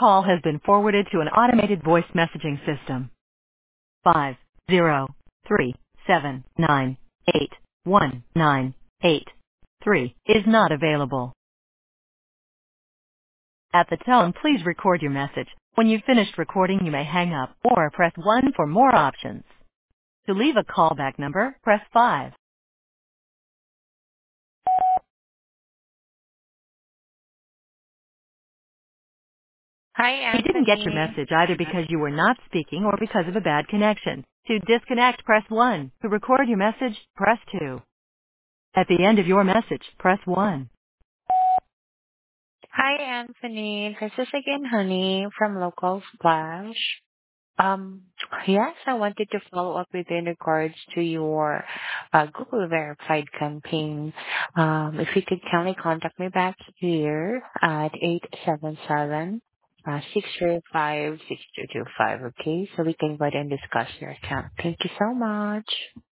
call has been forwarded to an automated voice messaging system. 503798198 is not available. At the tone, please record your message. When you've finished recording, you may hang up or press 1 for more options. To leave a callback number, press 5. Hi, We didn't get your Anthony. message either because you were not speaking or because of a bad connection. To disconnect, press 1. To record your message, press 2. At the end of your message, press 1. Hi, Anthony. This is again Honey from Local Splash. Um, yes, I wanted to follow up with in regards to your Google verified campaign. If you could kindly contact me back here at 877 605 6225, okay? So we can go ahead and discuss your account. Thank you so much.